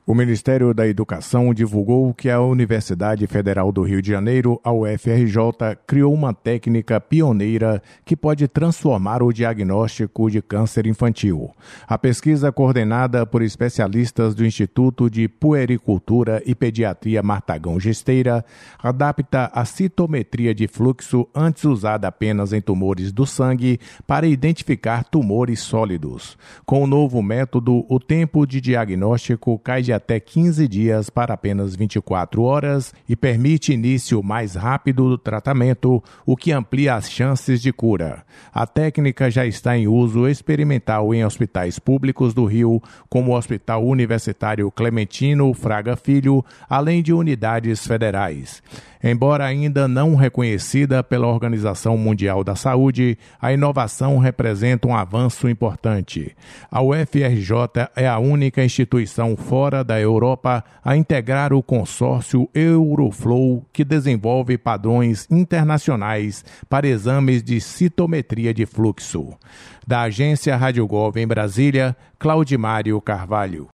O Ministério da Educação divulgou que a Universidade Federal do Rio de Janeiro, a UFRJ, criou uma técnica pioneira que pode transformar o diagnóstico de câncer infantil. A pesquisa, coordenada por especialistas do Instituto de Puericultura e Pediatria Martagão Gesteira, adapta a citometria de fluxo, antes usada apenas em tumores do sangue, para identificar tumores sólidos. Com o novo método, o tempo de diagnóstico cai de até 15 dias para apenas 24 horas e permite início mais rápido do tratamento, o que amplia as chances de cura. A técnica já está em uso experimental em hospitais públicos do Rio, como o Hospital Universitário Clementino Fraga Filho, além de unidades federais. Embora ainda não reconhecida pela Organização Mundial da Saúde, a inovação representa um avanço importante. A UFRJ é a única instituição fora da Europa a integrar o consórcio Euroflow, que desenvolve padrões internacionais para exames de citometria de fluxo. Da agência Rádio Gov em Brasília, Claudimário Carvalho.